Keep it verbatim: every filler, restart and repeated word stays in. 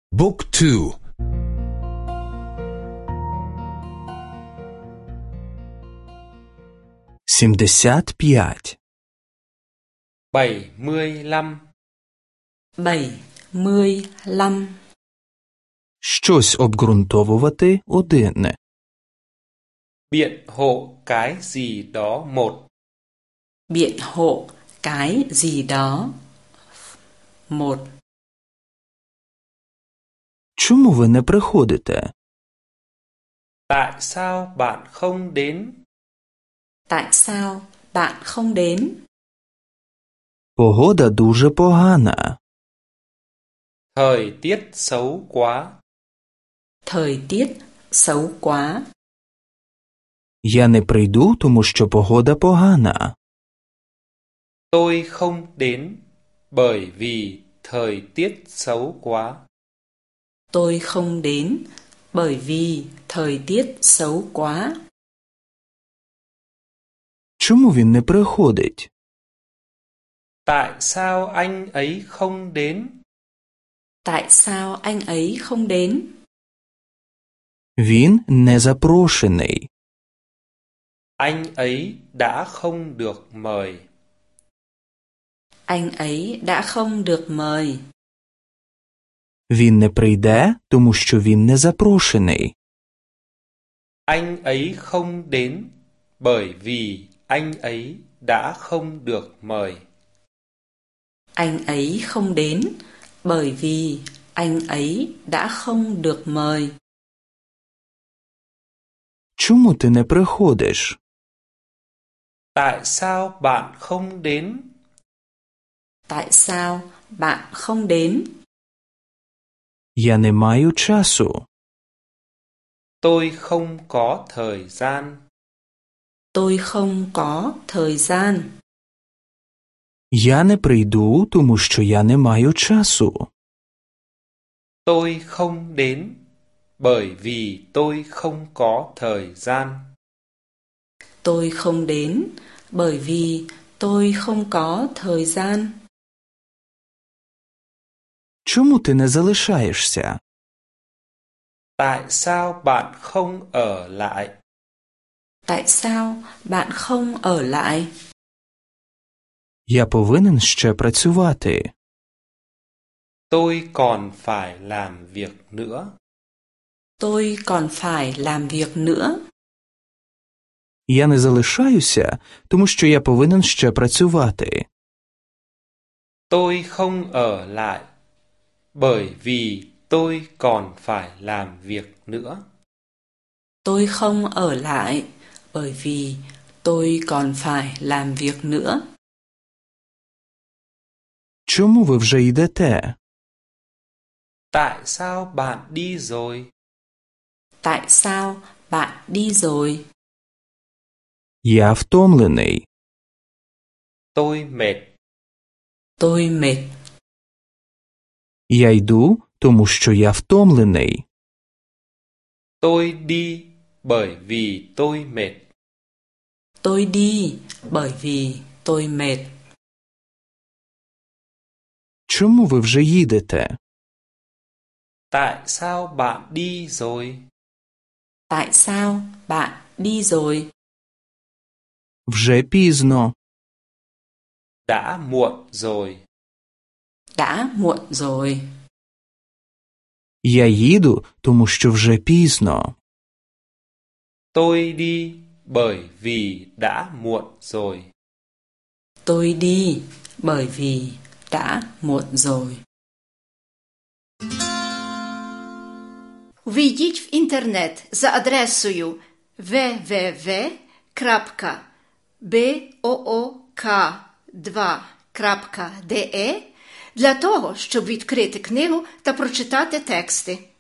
บุ๊กทูсімдесят п'ять bảy mươi lăm bảy mươi lăm Щось обґрунтовувати одне. biện hộ cái gì đó một biện hộ cái gì đó một Чому ви не приходите? tại sao bạn không đến tại sao bạn không đến Погода дуже погана. thời tiết xấu quá thời tiết xấu quá Я не прийду, тому що погода погана. tôi không đến bởi vì thời tiết xấu quá tôi không đến bởi vì thời tiết xấu quá Чому він не приходить? tại sao anh ấy không đến tại sao anh ấy không đến Він не запрошений. anh ấy đã không được mời anh ấy đã không được mời Він не прийде, тому що він не запрошений. anh ấy không đến bởi vì anh ấy đã không được mời anh ấy không đến bởi vì anh ấy đã không được mời Чому ти не приходиш? tại sao bạn không đến tại sao bạn không đến Я не маю часу. tôi không có thời gian tôi không có thời gian Я не прийду, тому що я не маю часу. tôi không đến bởi vì tôi không có thời gian tôi không đến bởi vì tôi không có thời gian Чому ти не залишаєшся? tại sao bạn không ở lại tại sao bạn không ở lại Я повинен ще працювати. tôi còn phải làm việc nữa tôi còn phải làm việc nữa Я не залишаюся, тому що я повинен ще працювати. tôi không ở lại bởi vì tôi còn phải làm việc nữa tôi không ở lại bởi vì tôi còn phải làm việc nữa Чому ви вже йдете? tại sao bạn đi rồi tại sao bạn đi rồi Я втомлений. tôi mệt tôi mệt Я йду, тому що я втомлений. tôi đi bởi vì tôi mệt tôi đi bởi vì tôi mệt Чому ви вже їдете? tại sao bạn đi rồi tại sao bạn đi rồi Вже пізно. đã muộn rồi đã muộn rồi Я їду, тому що вже пізно. tôi đi bởi vì đã muộn rồi tôi đi bởi vì đã muộn rồi Ввійдіть в інтернет за адресою double-u double-u double-u крапка book два крапка de для того, щоб відкрити книгу та прочитати тексти.